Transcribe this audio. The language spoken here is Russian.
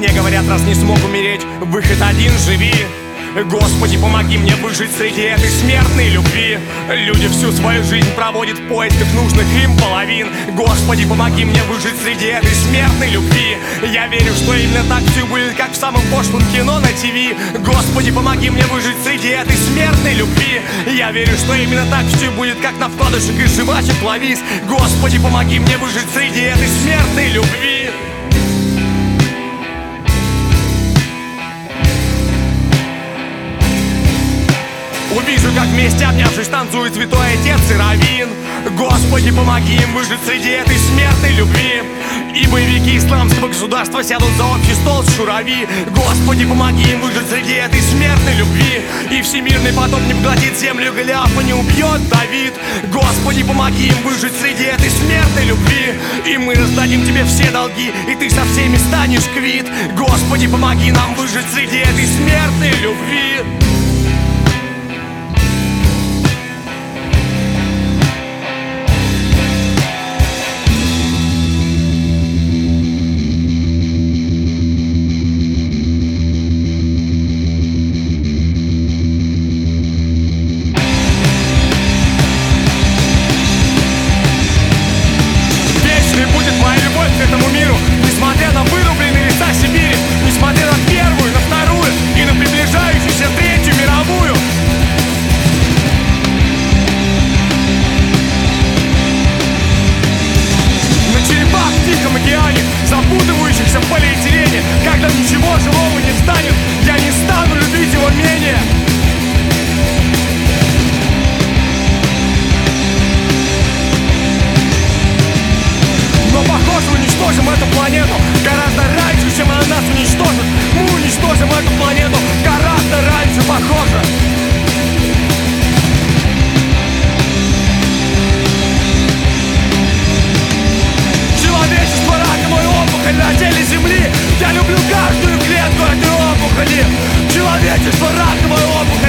Мне говорят, раз не смог умереть, выход один — живи. Господи, помоги мне выжить среди этой смертной любви. Люди всю свою жизнь проводят в поисках нужных им половин. Господи, помоги мне выжить среди этой смертной любви. Я верю, что именно так все будет, как в самом пошлом кино на ТВ. Господи, помоги мне выжить среди этой смертной любви. Я верю, что именно так все будет, как на вкладышах из жвачек Ловис. Господи, помоги мне выжить среди этой смертной любви. Увижу, как вместе, обнявшись, танцует святой отец и раввин. Господи, помоги им выжить среди этой смертной любви. И боевики исламского государства сядут за общий стол с шурави. Господи, помоги им выжить среди этой смертной любви. И всемирный потоп не поглотит землю, Голиафа не убьет Давид. Господи, помоги им выжить среди этой смертной любви. И мы раздадим тебе все долги, и ты со всеми станешь квит. Господи, помоги нам выжить среди этой смертной любви. Этому миру, несмотря на вырубленные леса Сибири, несмотря на Первую, на Вторую и на приближающуюся Третью мировую. На черепах в Тихом океане, запутывающихся в полиэтилене, когда ничего живого не станет, я не стану любить его менее. Но похоже, уничтожим эту планету гораздо раньше, чем она нас уничтожит. Мы уничтожим эту планету гораздо раньше, похоже. Человечество, раковая опухоль на теле Земли. Я люблю каждую клетку этой опухоли. Человечество, раковая опухоль.